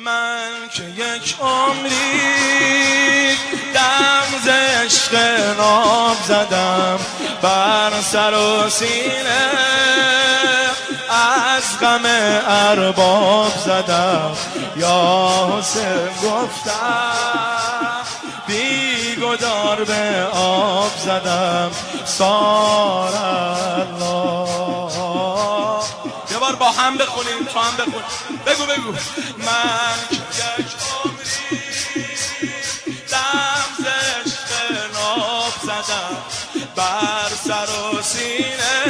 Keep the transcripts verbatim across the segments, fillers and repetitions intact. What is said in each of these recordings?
من که یک عمری دم ز عشق ناب زدم بر سر و سینه، از غم ارباب زدم یا حسین گفتم، بیگدار به آب زدم سار الله. یه بار با هم بخونیم، تو هم بخون، بگو بگو. من که یک عمری دم ز عشق ناب زدم بر سر و سینه،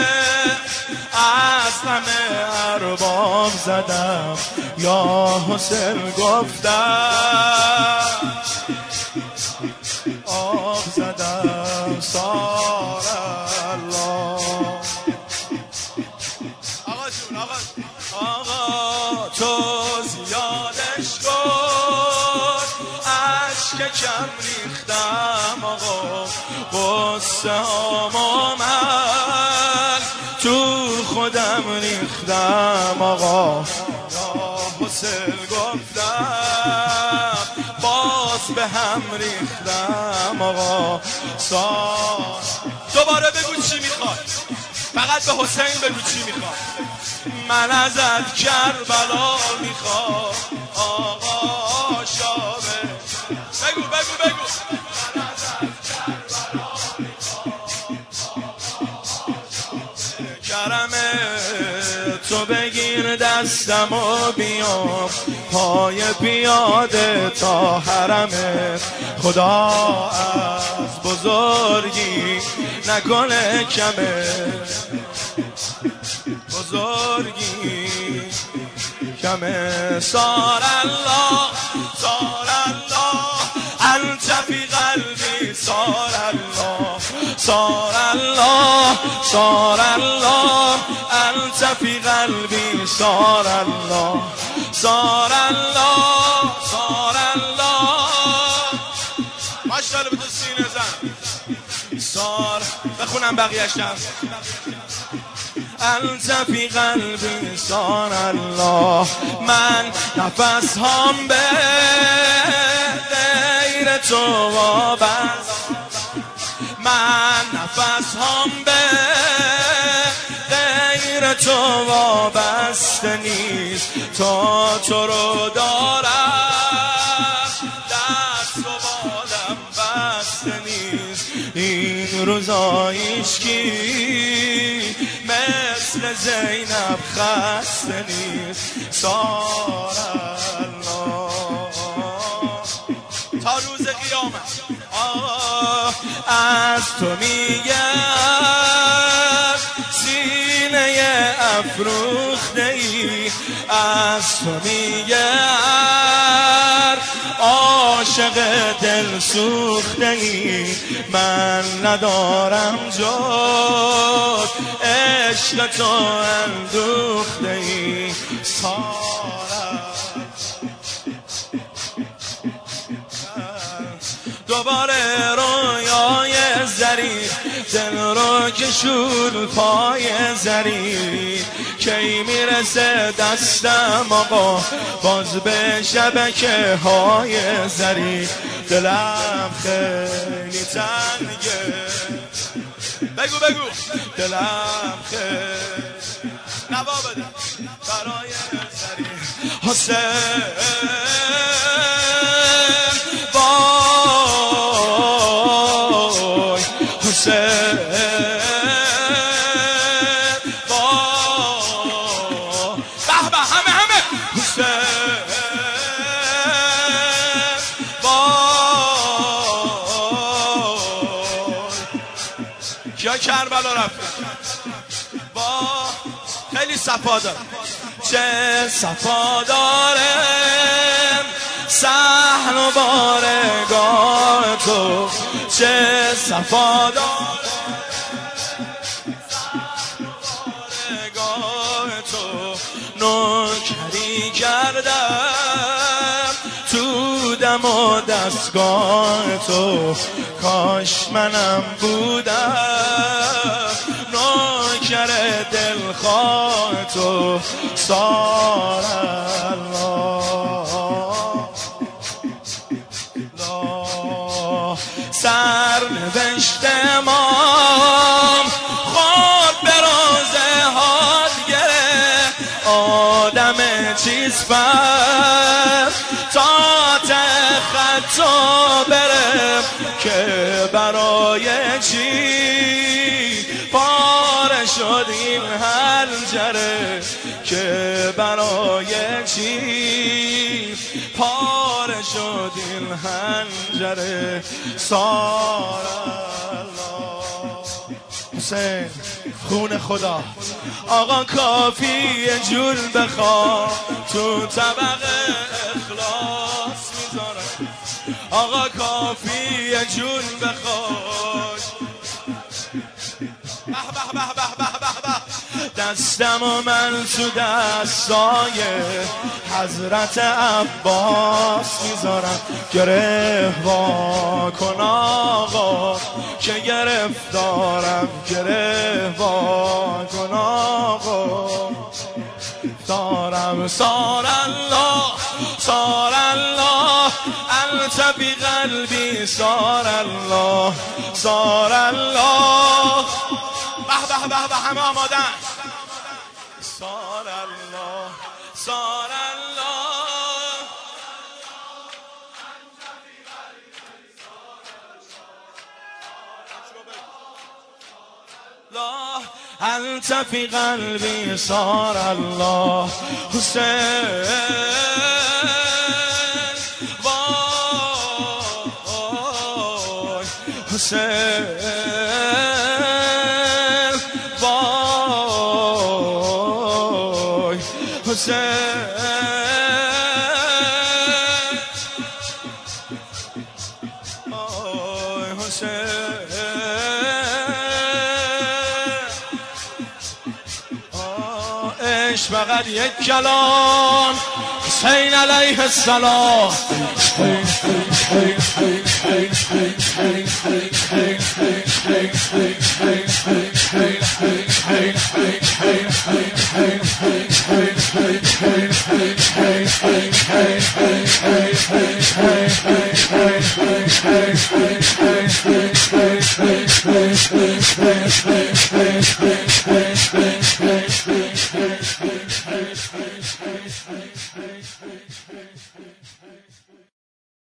از غم ارباب زدم یا حسین گفتم، آب زدم سار الله. آقا جون آقا آقا تو زیادش کن، عشق کم ریختم آقا، قصه هامو من تو خودم ریختم آقا، یا حسین گفتم باز به هم ریختم آقا سار. دوباره بگو چی میخواد، فقط به حسین بگو چی میخواد. من ازت کربلا میخوام آقا شابه، بگو بگو بگو. من ازت کربلا میخوام، کرم تو بگیر دستم و بیام پای پیاده تا حرم خدا، از بزرگی نکنه کمه، بزرگی کمه. سار الله سار الله انت فی قلبی، سار الله سار الله سار الله انت فی قلبی، سار الله سار الله سار الله. ماشاءالله به تو سینه زن سار. بخونم بقیه‌شم. انت فی قلبی سار الله، من نفس هم به غیر تو وابسته، من نفس هم به غیر تو وابسته نیست، تا تو رو دارم دست و بالم بسته نیست. این روزا هیچکی مثل زینب خسته نیست، سار الله تا روز قیامت. آه از تو میگم سینه افروخته ای، از تو میگم عاشق دل سوخته ای، من ندارم جز عشق تو اندوخته ای، سارم. دوباره رویای زری دل رو کشون پای زری، کی میرسه دستم آقا باز به شبکه های زری، دلم خیلی تنگه، بگو بگو. دلم خیلی نوا بده برای زری، حسین وای حسین وای، به به همه همه حسین وای. کیا کربلا رفتن با خیلی صفا داره، چه صفا داره صحن و بارگاه تو، چه صفا داره بارگاه تو. نوکری کردم تو دم و دستگاه تو، کاش منم بودم نوکر دلخواه تو، سار الله. آدم چیز پر تا ته خطا برم که برای چی پاره شد این حنجره که برای چی پاره شد این حنجره سار الله حسین خون خدا آقا کافی یه جور بخوا تو طبق اخلاص میذارم آقا کافی یه جور بخواش به به به به به به به دستم و من تو دستای حضرت عباس میذارم گره وا کن آقا که گرفتارم گره وا کن آقا دارم سار الله سار الله انت بی قلبی سار الله سار الله به به به به همه آمادن سار الله سار الله لا انت فی قلبی سار الله حسین وای حسین وای حسین وای حسین عشق فقط یک کلام حسین علیه السلام